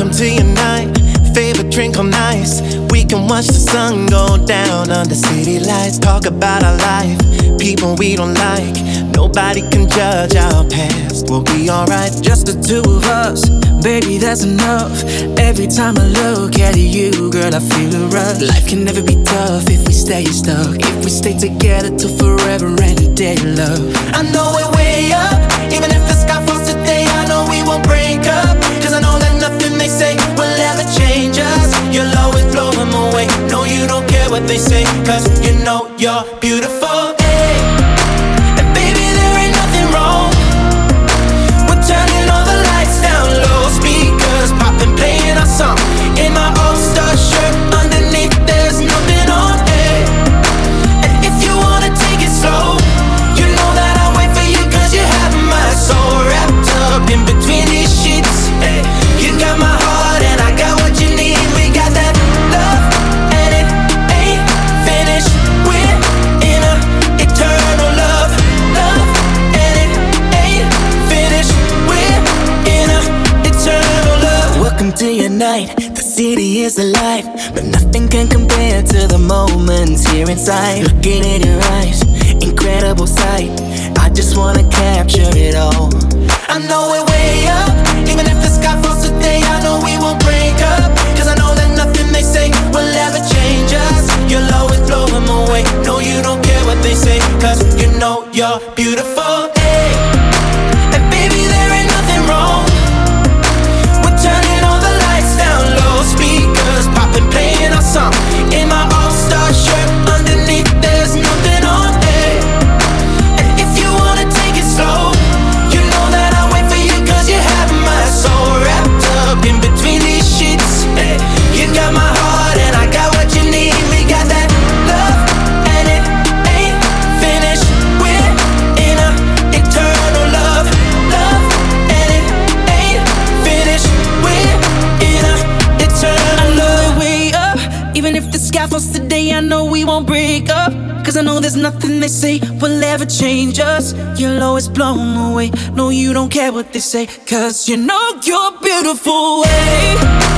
Welcome to your night, favorite drink on ice. We can watch the sun go down under city lights. Talk about our life, people we don't like. Nobody can judge our past, we'll be alright. Just the two of us, baby, that's enough. Every time I look at you, girl, I feel a rush. Life can never be tough if we stay stuck. If we stay together till forever and a day, love. I know we're way up, even if the sky falls today. I know we won't break up, cause I know that nothing they say will ever change us. You'll always blow them away. No, you don't care what they say, cause you know you're beautiful. Hey. And baby, there ain't nothing wrong. We're turning all the lights down low, speakers popping, playing our song. In my all-star shirt, underneath there's nothing on. Hey. And if you wanna take it slow, you know that I'll wait for you, cause you have my soul wrapped up in between these sheets. Hey. You got my heart and I got what you need. We got that love and it ain't finished. We're in a eternal love. Love and it ain't finished. We're in a eternal love. Welcome to your night, the city is alive, but nothing can compare to the moments here inside. Looking in your eyes, incredible sight. I just wanna capture it all. I know we're way up, even if the sky falls today. I know we won't break up, cause I know that nothing they say will ever change us. You'll always blow them away. No, you don't care what they say, cause you know you're beautiful. Hey. And baby, there ain't nothing wrong. We're turning all the lights down low, speakers popping, playing our song. In my all-star shirt, underneath there's nothing on. Hey. And if you wanna take it slow, you know that I'll wait for you, cause you have my soul wrapped up in between these sheets. Hey. You got my heart and I got what you need. We got that love and it ain't finished. We're in a eternal love. Love and it ain't finished. We're in a eternal love. Way up, even if the sky falls today, I know we won't break up, cause I know there's nothing they say will ever change us. You'll always blow them away. No, you don't care what they say, cause you know you're beautiful. Hey.